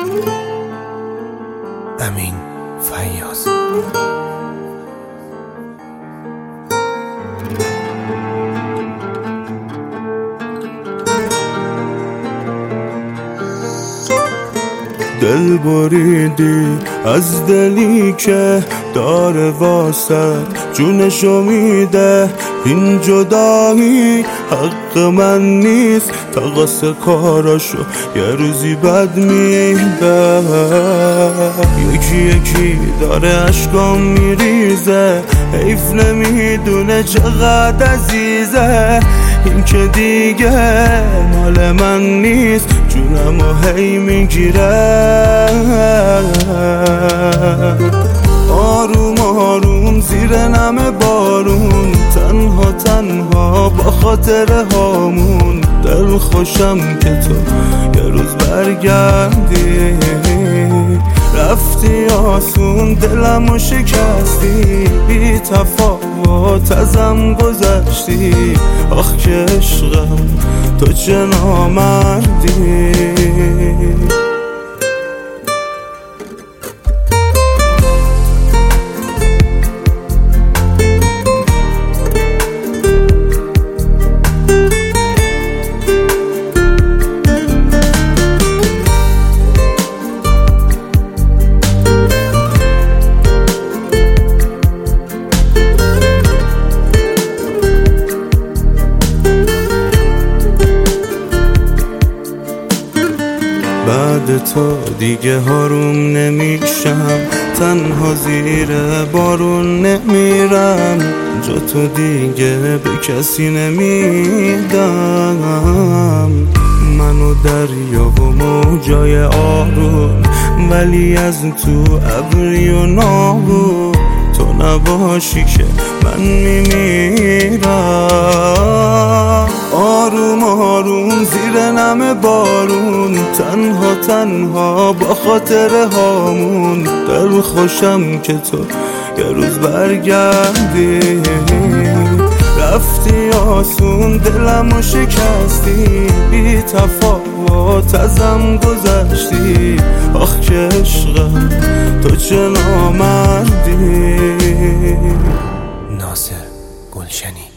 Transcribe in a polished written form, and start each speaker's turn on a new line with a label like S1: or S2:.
S1: امین فیاض.
S2: دل بریدی از دلی که داره واسه جونشو میده، این جدایی حق من نیست، تقصیر کاراشو یه روزی بد میده. یکی یکی داره اشکام میریزه، حیف نمیدونه چقدر عزیزه، این که دیگه مال من نیست، جونمو هی میگیره. آروم آروم زیر نم بارون، تنها تنها با خاطر هامون، دل خوشم که تو یه روز برگردی. رفتی آسون دلمو شکستی، بی تفاوت ازم گذشتی، آخ که عشقم تو چه نامردی. بعد تو دیگه هاروم نمیشم، تنها زیر بارون نمیرم، جا تو دیگه به کسی نمیدم. منو دریا و موجای آروم، ولی از تو ابری و ناهون، تو نباشی که من میمیرم. آروم آروم زیر نم بارون، تنها تنها با خاطر هامون، دل خوشم که تو یه روز برگردی. رفتی آسون دلمو شکستی، بی تفاوت ازم گذشتی، آخ که عشقم تو چه نامردی.
S1: ناصر گلشنی.